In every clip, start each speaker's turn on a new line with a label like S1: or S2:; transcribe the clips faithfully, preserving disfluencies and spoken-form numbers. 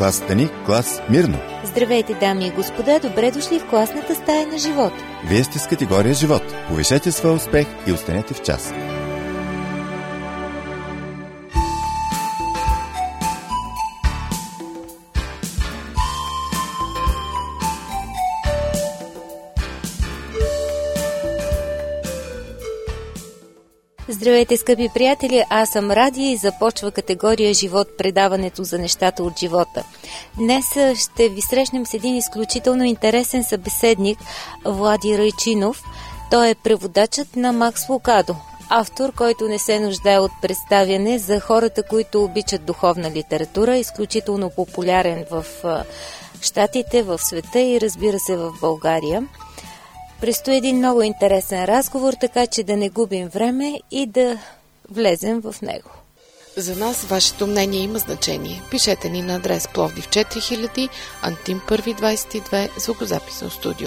S1: клас Стани, клас Мирно.
S2: Здравейте, дами и господа, добре дошли в класната стая на живот.
S1: Вие сте с категория живот. Повишете своя успех и останете в час.
S2: Здравейте, скъпи приятели, аз съм Радия и започва категория живот, предаването за нещата от живота. Днес ще ви срещнем с един изключително интересен събеседник, Влади Райчинов. Той е преводачът на Макс Лукадо, автор, който не се нуждае от представяне за хората, които обичат духовна литература, изключително популярен в Щатите, в света и разбира се в България. Предстои един много интересен разговор, така че да не губим време и да влезем в него.
S3: За нас вашето мнение има значение. Пишете ни на адрес Пловдив четири хиляди, Антим първи двадесет и две, звукозаписно студио.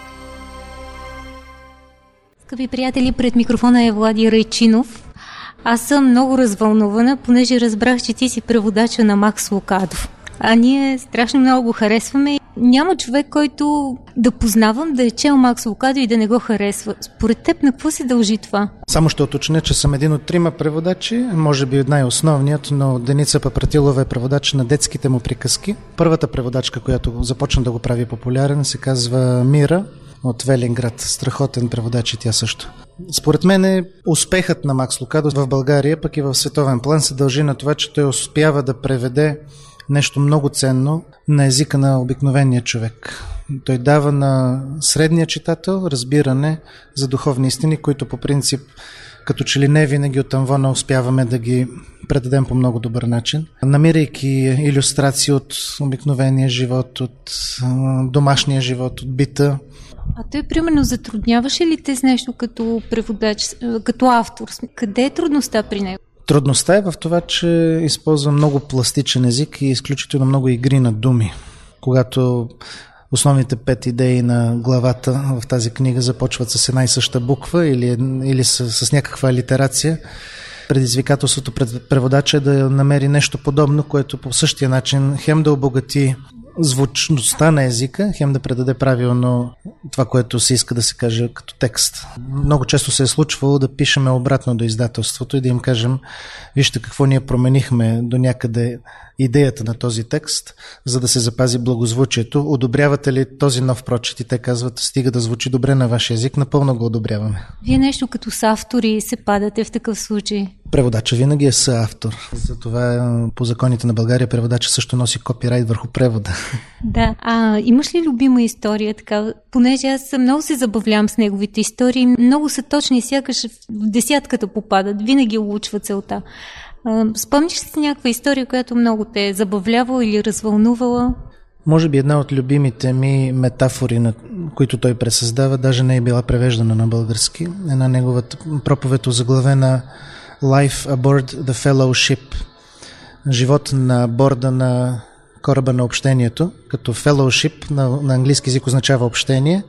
S2: Скъпи приятели, пред микрофона е Влади Райчинов. Аз съм много развълнувана, понеже разбрах, че ти си преводача на Макс Лукадо. А ние страшно много го харесваме. Няма човек, който да познавам, да е чел Макс Лукадо и да не го харесва. Според теб на какво се дължи това?
S4: Само ще уточня, че съм един от трима преводачи, може би най-основният, но Деница Папратилова е преводач на детските му приказки. Първата преводачка, която започна да го прави популярен, се казва Мира от Велинград. Страхотен преводач и тя също. Според мен успехът на Макс Лукадо в България, пък и в световен план, се дължи на това, че той успява да преведе нещо много ценно на езика на обикновения човек. Той дава на средния читател разбиране за духовни истини, които по принцип като че ли не винаги от амвона успяваме да ги предадем по много добър начин. Намирайки илюстрации от обикновения живот, от домашния живот, от бита.
S2: А той, примерно, затрудняваше ли те с нещо като преводач, като автор? Къде е трудността при него?
S4: Трудността е в това, че използва много пластичен език и изключително много игри на думи. Когато основните пет идеи на главата в тази книга започват с една и съща буква или, или с, с някаква алитерация, предизвикателството пред преводача е да намери нещо подобно, което по същия начин хем да обогати звучността на езика, хем да предаде правилно това, което се иска да се каже като текст. Много често се е случвало да пишеме обратно до издателството и да им кажем: вижте какво ние променихме до някъде идеята на този текст, за да се запази благозвучието. Одобрявате ли този нов прочит? И те казват: стига да звучи добре на вашия език, напълно го одобряваме.
S2: Вие нещо като съавтори се падате в такъв случай?
S4: Преводача винаги е съавтор. Затова по законите на България преводача също носи копирайт върху превода.
S2: Да. А имаш ли любима история така? Понеже аз много се забавлявам с неговите истории. Много са точни, сякаш в десятката попадат. Винаги улучва целта. Спомниш ли си някаква история, която много те е забавлявала или развълнувала?
S4: Може би една от любимите ми метафори, на които той пресъздава, даже не е била превеждана на български. Една неговата проповед озаглавена Life aboard the fellowship. Живот на борда на кораба на общението, като fellowship на, на английски език означава общение,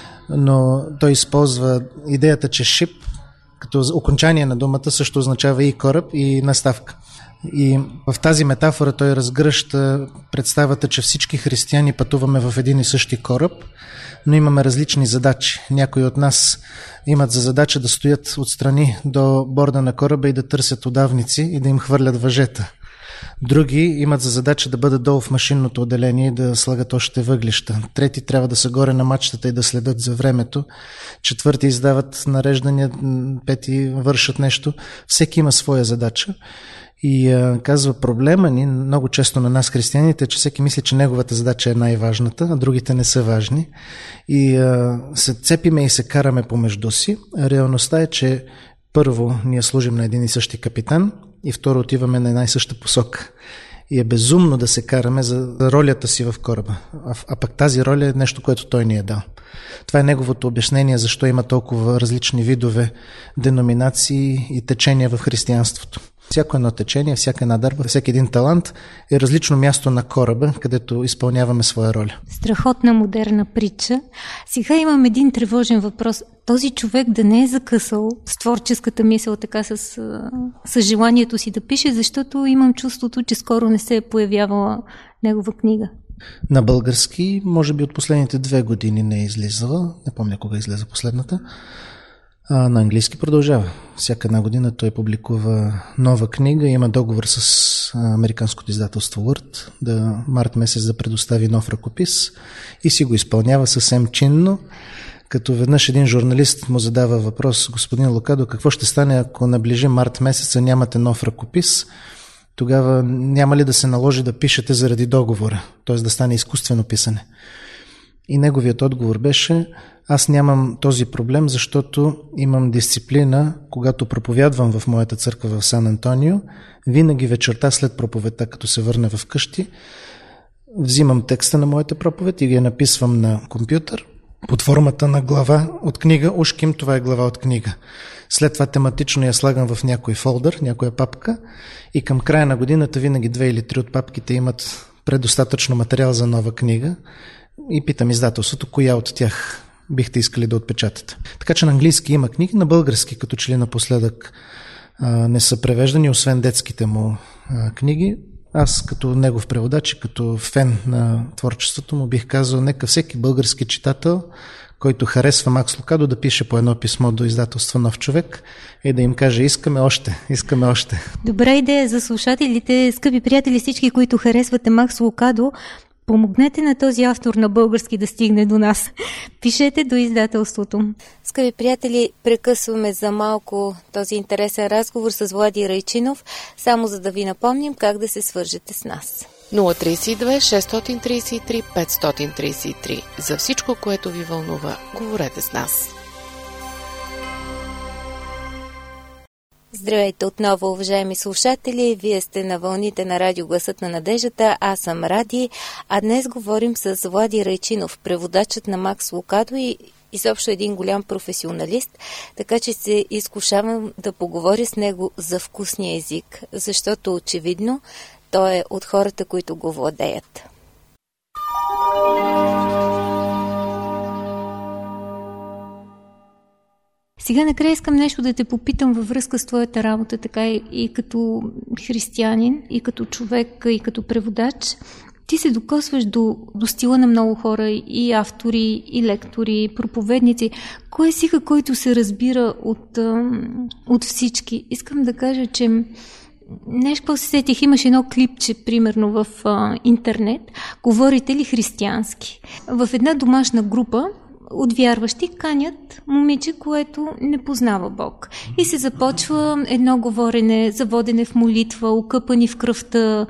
S4: но той използва идеята, че ship като окончание на думата също означава и кораб, и наставка. И в тази метафора той разгръща представата, че всички християни пътуваме в един и същи кораб, но имаме различни задачи. Някои от нас имат за задача да стоят отстрани до борда на кораба и да търсят удавници и да им хвърлят въжета. Други имат за задача да бъдат долу в машинното отделение и да слагат още въглища. Трети трябва да са горе на мачтата и да следят за времето. Четвърти издават нареждания, пети вършат нещо. Всеки има своя задача. И а, казва, проблема ни много често на нас християните е, че всеки мисли, че неговата задача е най-важната, а другите не са важни. И а, се цепиме и се караме помежду си. Реалността е, че първо ние служим на един и същи капитан и второ отиваме на една и съща посока. И е безумно да се караме за ролята си в кораба. А, а пък тази роля е нещо, което той ни е дал. Това е неговото обяснение, защо има толкова различни видове деноминации и течения в християнството. Всяко едно течение, всяка една дарба, всеки един талант е различно място на кораба, където изпълняваме своя роля.
S2: Страхотна модерна притча. Сега имам един тревожен въпрос. Този човек да не е закъсал с творческата мисъл, така с, с желанието си да пише, защото имам чувството, че скоро не се е появявала негова книга.
S4: На български, може би от последните две години не е излизала, не помня кога излезе последната. А на английски продължава. Всяка една година той публикува нова книга, има договор с американското издателство Word, да март месец да предостави нов ръкопис и си го изпълнява съвсем чинно, като веднъж един журналист му задава въпрос: господин Локадо, какво ще стане, ако наближи март месеца, нямате нов ръкопис? Тогава няма ли да се наложи да пишете заради договора, т.е. да стане изкуствено писане? И неговият отговор беше: аз нямам този проблем, защото имам дисциплина, когато проповядвам в моята църква в Сан Антонио, винаги вечерта след проповедта, като се върна в къщи, взимам текста на моята проповед и ги написвам на компютър под формата на глава от книга. Ушким, това е глава от книга. След това тематично я слагам в някой фолдър, някоя папка и към края на годината винаги две или три от папките имат предостатъчно материал за нова книга и питам издателството, коя от тях бихте искали да отпечатате. Така че на английски има книги, на български като че ли напоследък а, не са превеждани, освен детските му а, книги. Аз като негов преводач и като фен на творчеството му бих казал, нека всеки български читател, който харесва Макс Лукадо, да пише по едно писмо до издателство Нов човек и да им каже: искаме още, искаме още.
S2: Добра идея за слушателите, скъпи приятели, всички, които харесвате Макс Лукадо. Помогнете на този автор на български да стигне до нас. Пишете до издателството. Скъпи приятели, прекъсваме за малко този интересен разговор с Влади Райчинов, само за да ви напомним как да се свържете с нас.
S3: нула три две шест три три пет три три. За всичко, което ви вълнува, говорете с нас.
S2: Здравейте отново, уважаеми слушатели! Вие сте на вълните на радио Гласът на надеждата. Аз съм Ради, а днес говорим с Влади Райчинов, преводачът на Макс Лукадо и изобщо един голям професионалист, така че се изкушавам да поговоря с него за вкусния език, защото очевидно той е от хората, които го владеят. Сега накрая искам нещо да те попитам във връзка с твоята работа, така и, и като християнин, и като човек, и като преводач. Ти се докосваш до, до стила на много хора, и автори, и лектори, и проповедници. Кой е езика, който се разбира от, от всички? Искам да кажа, че нещо по се сетих, имаш едно клипче, примерно в а, интернет, говорите ли християнски? В една домашна група от вярващи канят момиче, което не познава Бог. И се започва едно говорене, заводене в молитва, окъпани в кръвта,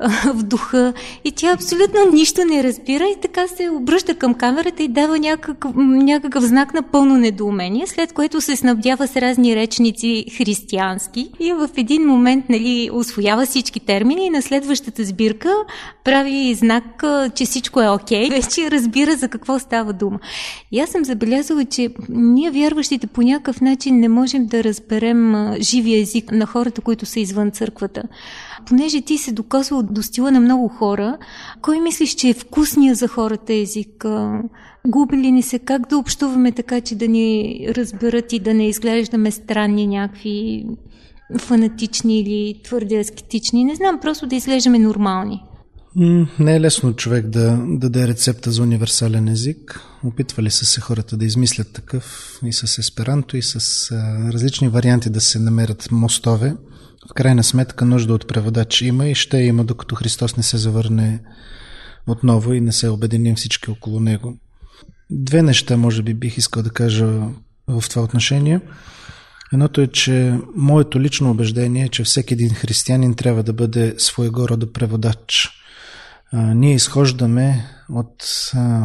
S2: в духа. И тя абсолютно нищо не разбира и така се обръща към камерата и дава някакъв, някакъв знак на пълно недоумение, след което се снабдява с разни речници християнски. И в един момент, нали, усвоява всички термини и на следващата сбирка прави знак, че всичко е окей. Вече разбира за какво става дума. И аз съм забелязала, че ние вярващите по някакъв начин не можем да разберем а, живия език на хората, които са извън църквата. Понеже ти се докосвал до стила на много хора, кой мислиш, че е вкусния за хората език? А, губи ли ни се? Как да общуваме така, че да ни разберат и да не изглеждаме странни, някакви фанатични или твърде аскетични? Не знам, просто да изглеждаме нормални.
S4: Не е лесно човек да даде рецепта за универсален език. Опитвали са се хората да измислят такъв и с есперанто, и с а, различни варианти да се намерят мостове. В крайна сметка нужда от преводач има и ще има, докато Христос не се завърне отново и не се обединим всички около него. Две неща може би бих искал да кажа в това отношение. Едното е, че моето лично убеждение е, че всеки един християнин трябва да бъде своего рода преводач. А, ние изхождаме от а,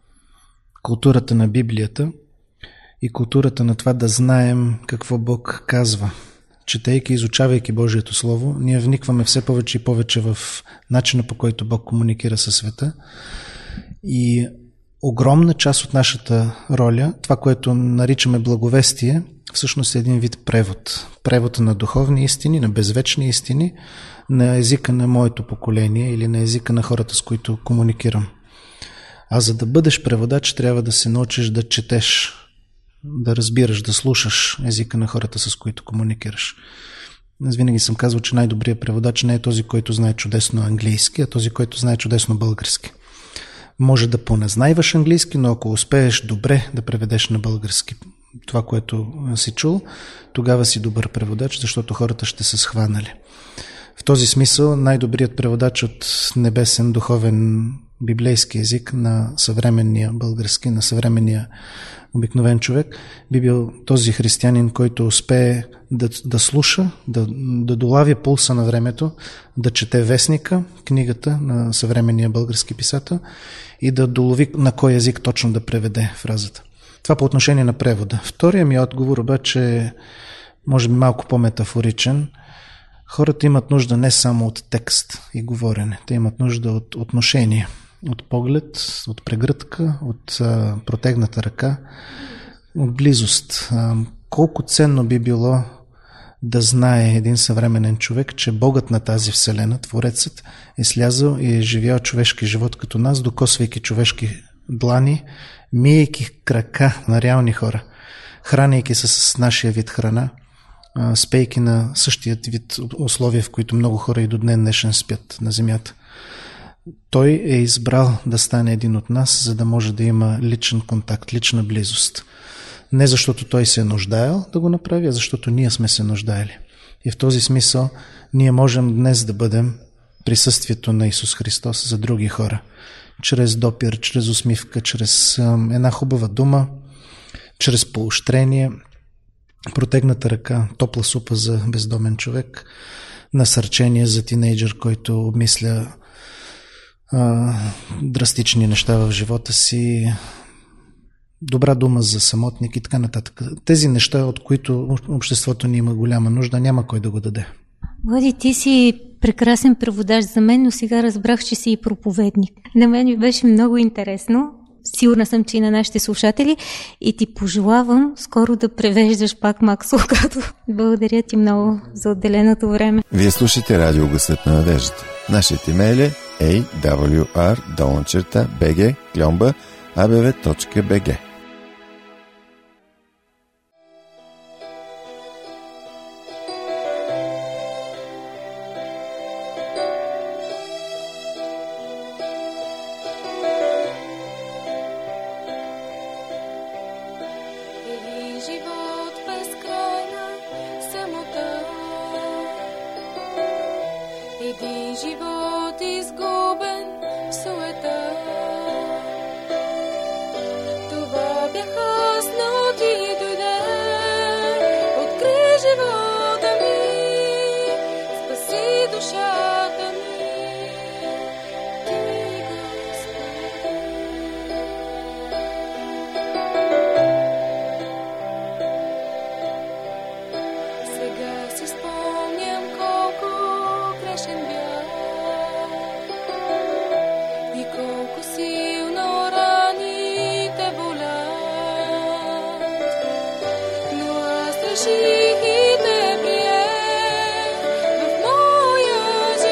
S4: културата на Библията и културата на това да знаем какво Бог казва. Четейки, изучавайки Божието Слово, ние вникваме все повече и повече в начина, по който Бог комуникира със света. И огромна част от нашата роля, това, което наричаме благовестие, всъщност е един вид превод. Превод на духовни истини, на безвечни истини, на езика на моето поколение или на езика на хората, с които комуникирам. А за да бъдеш преводач, трябва да се научиш да четеш, да разбираш, да слушаш езика на хората, с които комуникираш. Аз винаги съм казвал, че най-добрият преводач не е този, който знае чудесно английски, а този, който знае чудесно български. Може да поназнайваш английски, но ако успееш добре да преведеш на български това, което си чул, тогава си добър преводач, защото хората ще се схванали. В този смисъл най-добрият преводач от небесен, духовен, библейски език на съвременния български, на съвременния обикновен човек, би бил този християнин, който успее да, да слуша, да, да долавя пулса на времето, да чете вестника, книгата на съвременния български писател и да долови на кой език точно да преведе фразата. Това по отношение на превода. Втория ми отговор обаче е, може би, малко по-метафоричен. Хората имат нужда не само от текст и говорене, те имат нужда от отношение, от поглед, от прегръдка, от а, протегната ръка, от близост. А, колко ценно би било да знае един съвременен човек, че Богът на тази вселена, Творецът, е слязал и е живял човешки живот като нас, докосвайки човешки длани, миейки крака на реални хора, храняйки се с нашия вид храна, спейки на същия вид условия, в които много хора и до днес днешен спят на земята. Той е избрал да стане един от нас, за да може да има личен контакт, лична близост. Не защото той се е нуждаел да го направи, а защото ние сме се нуждаели. И в този смисъл ние можем днес да бъдем присъствието на Исус Христос за други хора. Чрез допир, чрез усмивка, чрез една хубава дума, чрез поощрение, протегната ръка, топла супа за бездомен човек, насърчение за тинейджър, който обмисля а, драстични неща в живота си, добра дума за самотник и така нататък. Тези неща, от които обществото ни има голяма нужда, няма кой да го даде.
S2: Влади, ти си прекрасен преводач за мен, но сега разбрах, че си и проповедник. На мен ми беше много интересно. Сигурна съм, че и на нашите слушатели. И ти пожелавам скоро да превеждаш пак Макс Лукато. Благодаря ти много за отделеното време.
S1: Вие слушате Радио Гласът на надеждата. Нашият имейл е ей дабъл ю ар долна би джи кльомба а бе ве точка би джи.
S5: Един живот изгубен в суета. Това бях аз, но ти дойде, откри живота ми, спаси душата ми. Ти, Господи. Сега си спомням колко грешен бях и колко силно раните болят, но аз реших и те приех в моя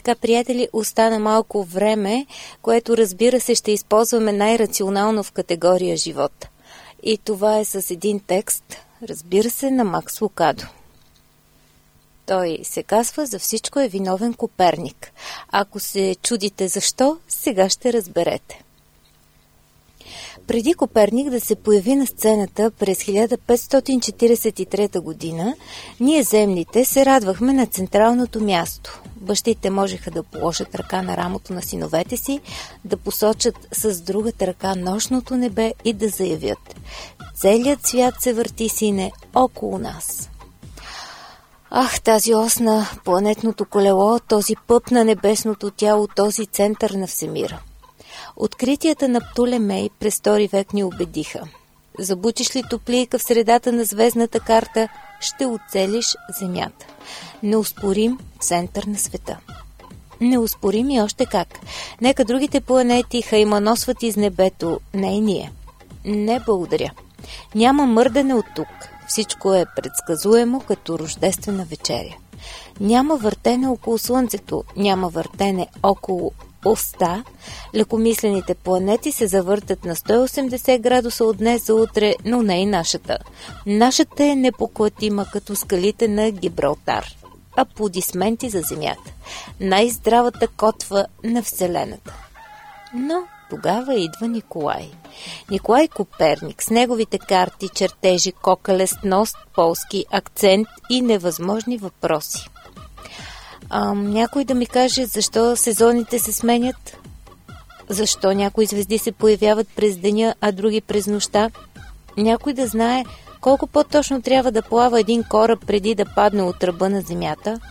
S2: така, приятели, остана малко време, което, разбира се, ще използваме най-рационално в категория живот. И това е с един текст, разбира се, на Макс Лукадо. Той се казва: "За всичко е виновен Коперник." Ако се чудите защо, сега ще разберете. Преди Коперник да се появи на сцената през хиляда петстотин четиридесет и трета година, ние земните се радвахме на централното място. Бащите можеха да положат ръка на рамото на синовете си, да посочат с другата ръка нощното небе и да заявят: "Целият свят се върти, сине, около нас." Ах, тази ос на планетното колело, този пъп на небесното тяло, този център на всемира. Откритията на Птолемей през втори век ни убедиха. Забутиш ли топлийка в средата на звездната карта, ще оцелиш Земята. Неоспорим център на света. Неоспорим и още как. Нека другите планети хайманосват из небето, не и ние. Не, благодаря. Няма мърдане от тук. Всичко е предсказуемо като рождествена вечеря. Няма въртене около Слънцето, няма въртене около оста. Лекомислените планети се завъртат на сто и осемдесет градуса от днес за утре, но не и нашата. Нашата е непоклатима като скалите на Гибралтар. Аплодисменти за Земята. Най-здравата котва на Вселената. Но тогава идва Николай. Николай Коперник с неговите карти, чертежи, кокалест нос, полски акцент и невъзможни въпроси. А, някой да ми каже защо сезоните се сменят? Защо някои звезди се появяват през деня, а други през нощта? Някой да знае колко по-точно трябва да плава един кораб преди да падне от ръба на земята?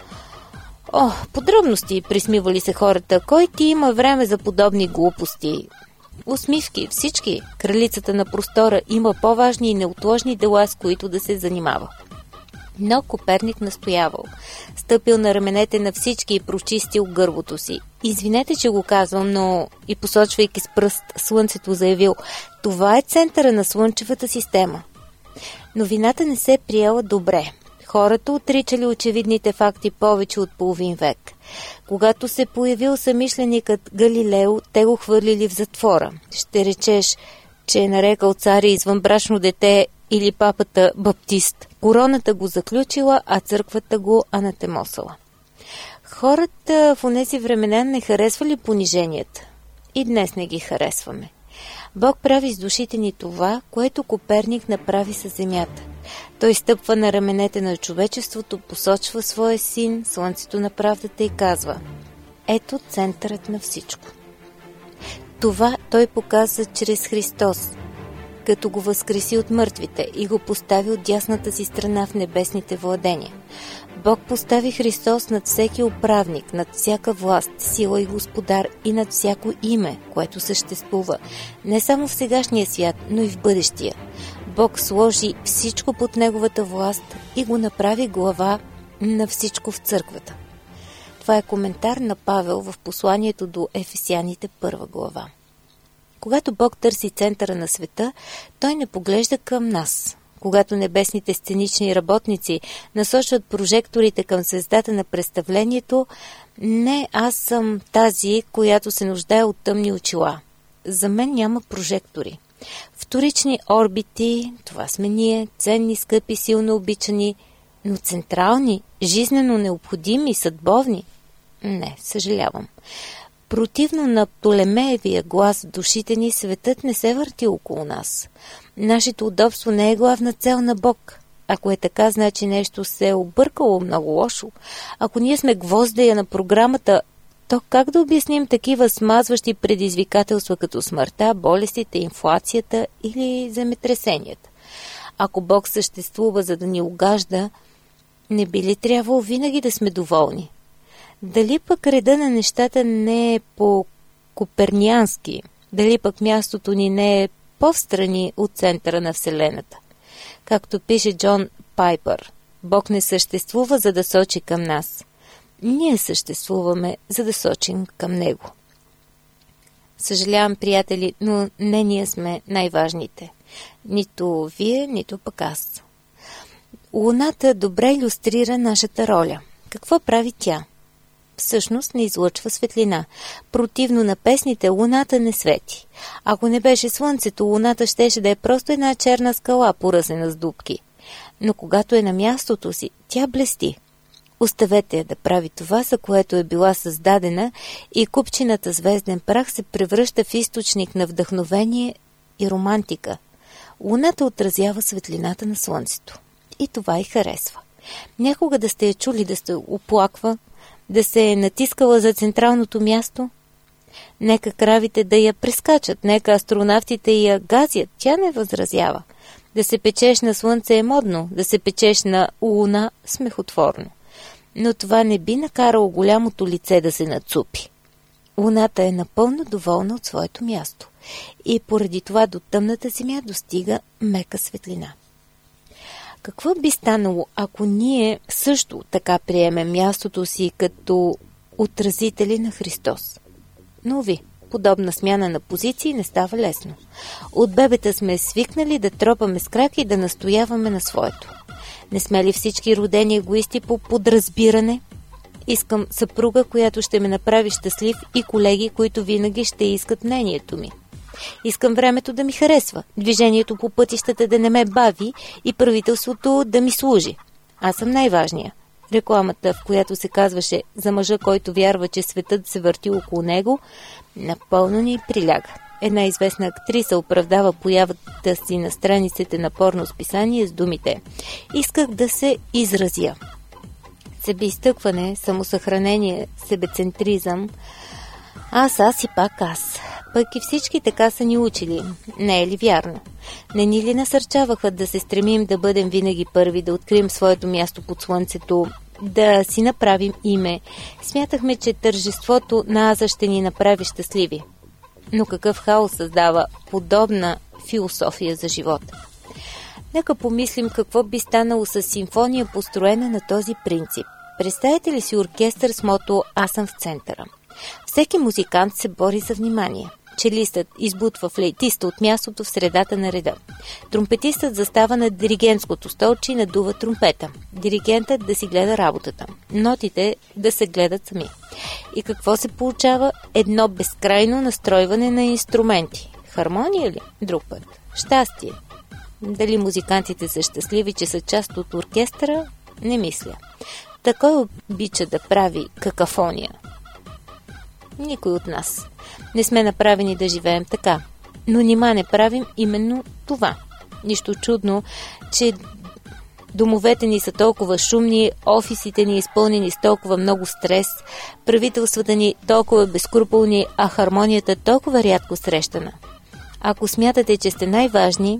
S2: О, подробности, присмивали се хората. Кой ти има време за подобни глупости? Усмивки, всички. Кралицата на простора има по-важни и неотложни дела, с които да се занимава. Но Коперник настоявал. Стъпил на раменете на всички и прочистил гърлото си. Извинете, че го казвам, но и посочвайки с пръст Слънцето заявил: "Това е центъра на Слънчевата система." Новината не се приела добре. Хората отричали очевидните факти повече от половин век. Когато се появил самишленикът Галилео, те го хвърлили в затвора. Ще речеш, че е нарекал царя извънбрачно дете или папата баптист. Короната го заключила, а църквата го анатемосала. Хората в онези времена не харесвали пониженията. И днес не ги харесваме. Бог прави с душите ни това, което Коперник направи с земята. Той стъпва на раменете на човечеството, посочва своя син, слънцето на правдата и казва: "Ето центърът на всичко." Това той показа чрез Христос, като го възкреси от мъртвите и го постави от дясната си страна в небесните владения. Бог постави Христос над всеки управник, над всяка власт, сила и господар и над всяко име, което съществува, не само в сегашния свят, но и в бъдещия. Бог сложи всичко под неговата власт и го направи глава на всичко в църквата. Това е коментар на Павел в посланието до Ефесяните първа глава. Когато Бог търси центъра на света, той не поглежда към нас. Когато небесните сценични работници насочват прожекторите към звездата на представлението, не аз съм тази, която се нуждае от тъмни очила. За мен няма прожектори. Вторични орбити, това сме ние, ценни, скъпи, силно обичани, но централни, жизнено необходими, съдбовни? Не, съжалявам. Противно на Птолемеевия глас в душите ни, светът не се върти около нас. Нашето удобство не е главна цел на Бог. Ако е така, значи нещо се е объркало много лошо. Ако ние сме гвоздея на програмата, то как да обясним такива смазващи предизвикателства като смъртта, болестите, инфлацията или земетресенията? Ако Бог съществува за да ни угажда, не би ли трябвало винаги да сме доволни? Дали пък реда на нещата не е по-коперниански? Дали пък мястото ни не е по-встрани от центъра на Вселената? Както пише Джон Пайпър, Бог не съществува за да сочи към нас. Ние съществуваме за да сочим към Него. Съжалявам, приятели, но не ние сме най-важните. Нито вие, нито пък аз. Луната добре илюстрира нашата роля. Какво прави тя? всъщност не излъчва светлина. Противно на песните, луната не свети. Ако не беше слънцето, луната щеше да е просто една черна скала, поръсена с дупки. Но когато е на мястото си, тя блести. Оставете я да прави това, за което е била създадена, и купчината звезден прах се превръща в източник на вдъхновение и романтика. Луната отразява светлината на слънцето. И това й харесва. Някога да сте я чули да се оплаква, да се е натискала за централното място? Нека кравите да я прескачат, нека астронавтите я газят, тя не възразява. Да се печеш на слънце е модно, да се печеш на луна смехотворно. Но това не би накарало голямото лице да се нацупи. Луната е напълно доволна от своето място и поради това до тъмната земя достига мека светлина. Какво би станало, ако ние също така приемем мястото си като отразители на Христос? Но ви, подобна смяна на позиции не става лесно. От бебета сме свикнали да тропаме с крака и да настояваме на своето. Не сме ли всички родени егоисти по подразбиране? Искам съпруга, която ще ме направи щастлив, и колеги, които винаги ще искат мнението ми. Искам времето да ми харесва, движението по пътищата да не ме бави и правителството да ми служи. Аз съм най-важния. Рекламата, в която се казваше за мъжа, който вярва, че светът се върти около него, напълно ни приляга. Една известна актриса оправдава появата си на страниците на порно списание с думите: "Исках да се изразя." Себеизтъкване, самосъхранение, себецентризъм. Аз, аз и пак аз. Пък и всички така са ни учили. Не е ли вярно? Не ни ли насърчаваха да се стремим да бъдем винаги първи, да открием своето място под слънцето, да си направим име? Смятахме, че тържеството на аза ще ни направи щастливи. Но какъв хаос създава подобна философия за живота? Нека помислим какво би станало с симфония, построена на този принцип. Представете ли си оркестър с мото "Аз съм в центъра"? Всеки музикант се бори за внимание. Челистът избутва флейтиста от мястото в средата на реда. Тромпетистът застава на диригентското столче и надува тромпета. Диригентът да си гледа работата. Нотите да се гледат сами. И какво се получава? Едно безкрайно настройване на инструменти. Хармония ли? Друг път. Щастие. Дали музикантите са щастливи, че са част от оркестъра? Не мисля. Такой обича да прави какафония. Никой от нас. Не сме направени да живеем така. Но нима не правим именно това. Нищо чудно, че домовете ни са толкова шумни, офисите ни изпълнени с толкова много стрес, правителствата ни толкова безкруполни, а хармонията толкова рядко срещана. Ако смятате, че сте най-важни,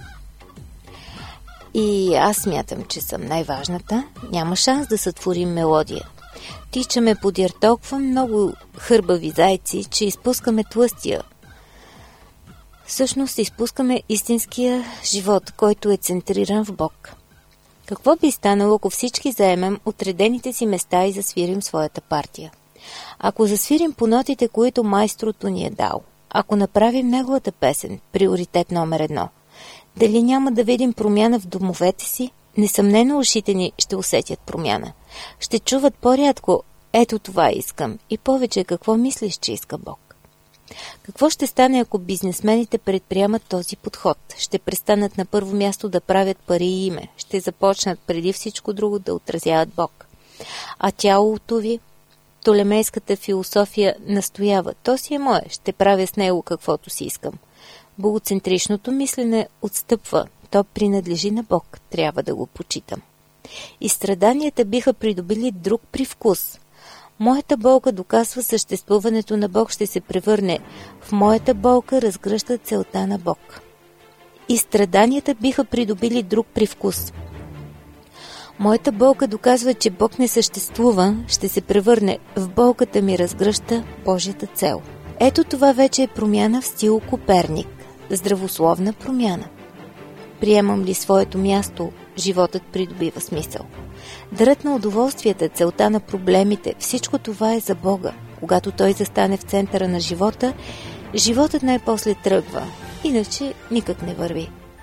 S2: и аз смятам, че съм най-важната, няма шанс да сътворим мелодия. Тичаме подир толкова много хърбави зайци, че изпускаме тлъстия. Всъщност изпускаме истинския живот, който е центриран в Бог. Какво би станало, ако всички заемем отредените си места и засвирим своята партия? Ако засвирим по нотите, които майстрото ни е дал, ако направим неговата песен, приоритет номер едно, дали няма да видим промяна в домовете си? Несъмнено ушите ни ще усетят промяна. Ще чуват по-рядко: "Ето това искам", и повече: "Какво мислиш, че иска Бог?" Какво ще стане, ако бизнесмените предприемат този подход? Ще престанат на първо място да правят пари и име. Ще започнат преди всичко друго да отразяват Бог. А тялото ви, толемейската философия настоява: "То си е мое, ще правя с него каквото си искам." Богоцентричното мислене отстъпва. То принадлежи на Бог, трябва да го почитам. И страданията биха придобили друг привкус. Моята болка доказва съществуването на Бог, ще се превърне в "Моята болка разгръща целта на Бог". И страданията биха придобили друг привкус. Моята болка доказва, че Бог не съществува, ще се превърне в "Болката ми разгръща Божията цел". Ето това вече е промяна в стил Коперник. Здравословна промяна. Приемам ли своето място, животът придобива смисъл. Дарът на удоволствията, целта на проблемите, всичко това е за Бога. Когато Той застане в центъра на живота, животът най-после тръгва, иначе никак не върви.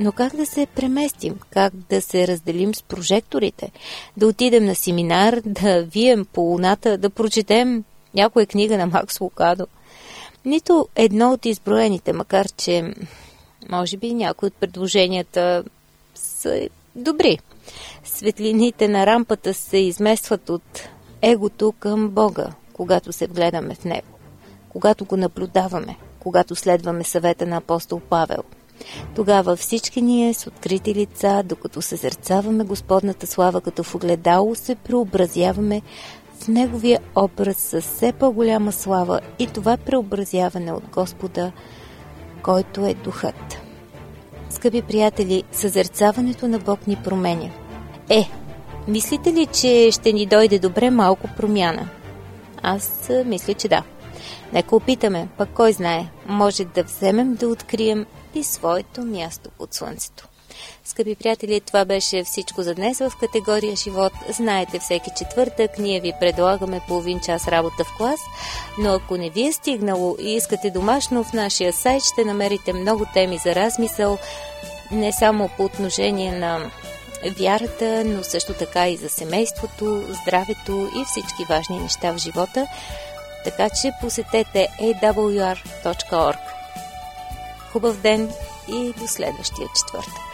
S2: Но как да се преместим? Как да се разделим с прожекторите? Да отидем на семинар, да вием по луната, да прочетем някоя книга на Макс Лукадо? Нито едно от изброените, макар че може би някои от предложенията са добри. Светлините на рампата се изместват от егото към Бога, когато се вгледаме в него, когато го наблюдаваме, когато следваме съвета на апостол Павел. Тогава всички ние с открити лица, докато съзерцаваме Господната слава като в огледало, се преобразяваме в Неговия образ със все по-голяма слава, и това преобразяване от Господа, който е Духът. Скъпи приятели, съзерцаването на Бог ни променя. Е, мислите ли, че ще ни дойде добре малко промяна? Аз мисля, че да. Нека опитаме, пък кой знае, може да вземем да открием и своето място под слънцето. Скъпи приятели, това беше всичко за днес в категория живот. Знаете, всеки четвъртък ние ви предлагаме половин час работа в клас, но ако не ви е стигнало и искате домашно, в нашия сайт ще намерите много теми за размисъл, не само по отношение на вярата, но също така и за семейството, здравето и всички важни неща в живота. Така че посетете ей дабъл ю ар точка орг. Хубав ден и до следващия четвъртък.